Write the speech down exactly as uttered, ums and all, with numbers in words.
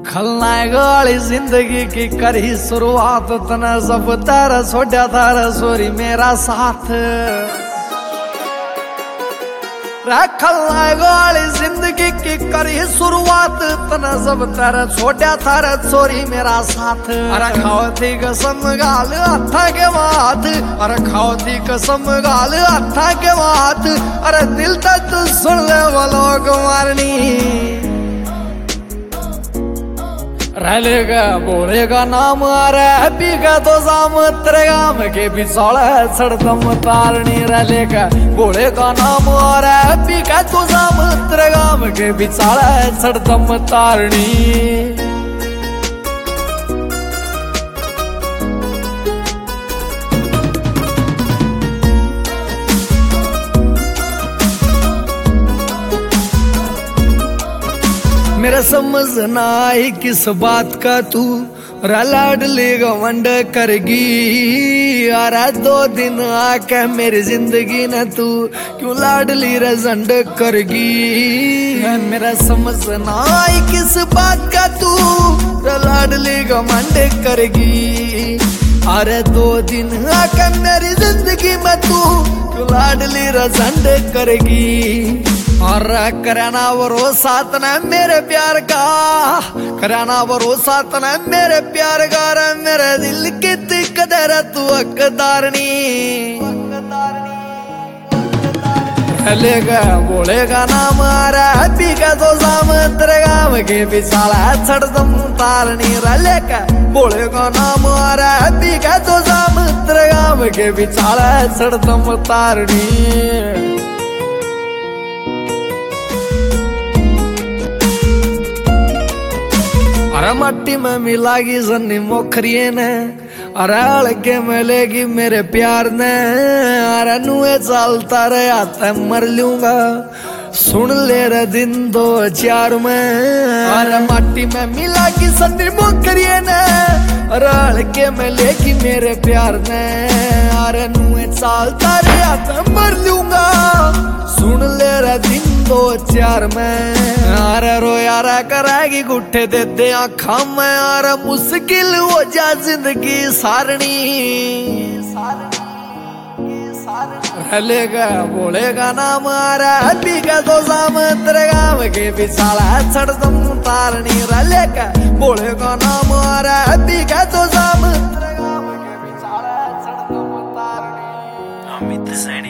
खलनायक वाली जिंदगी की करी शुरुआत तना सब तारा छोड़ा तारा सोरी मेरा साथ। खलनायक वाली जिंदगी की करी शुरुआत तना सब तारा छोड़ा तारा सोरी मेरा साथ। अरे खाओ थी कसम गाल हथा के बात, अरे खाओ थी कसम गाल हथा के बात। अरे दिल तक सुन ले वालों को मारनी रलेगा बोलेगा नाम आ रहा है पी का तो साम तेरे गाम के बिछौड़ा सड़दम तारनी। रलेगा बोलेगा नाम आ रहा है पी का तो साम तेरे गाम के बिछौड़ा सड़दम तारनी। मेरा समझ ना आई किस बात का तू लाडली घमंड करगी। अरे दो दिन आके मेरी जिंदगी न तू क्यों लाडली रजंड करगी। मेरा समझ ना आई किस बात का तू लाडली घमंड करगी। अरे दो दिन आके मेरी जिंदगी में तू क्यों लाडली रजंड करगी। और कराना भरोसा तना मेरे प्यार का, कराना भरोसा तना मेरे प्यार का। मेरे दिल की कदर तू हकदारनी। लेगा बोलेगा नाम आ रहा है पी का तो साम तेरे गाँव के बिछाला छड़दम तारनी। रलेगा बोलेगा नाम आ रहा है पी का तो साम तेरे गाँव के बिछाला छड़दम तारनी। अरे मट्टी में मिलागी सन्नी मोखरिये ने, अरे हल्के मिलेगी मेरे प्यार ने। अरे नुए चलता रहा तै मर लूंगा सुन ले रे दिन दो चार में। अरे मट्टी में मिलागी सन्नी मोखरिये ने, अरे हल्के मिलेगी मेरे प्यार ने। अरे नुए चलता रहा तै मर लूंगा सुन ले रे दिन दो चार में। अरे रोयारा कराएगी गुट्ठे देते आँखा में। अरे मुश्किल हो जा जिंदगी सारनी। रलेगा बोलेगा नाम आ रहा है पी का तो साम तेरे गाँव के बिछाला छड़दम तारनी। रलेगा बोलेगा नाम आ रहा है पी का तो साम तेरे गाँव के बिछाला छड़दम तारनी।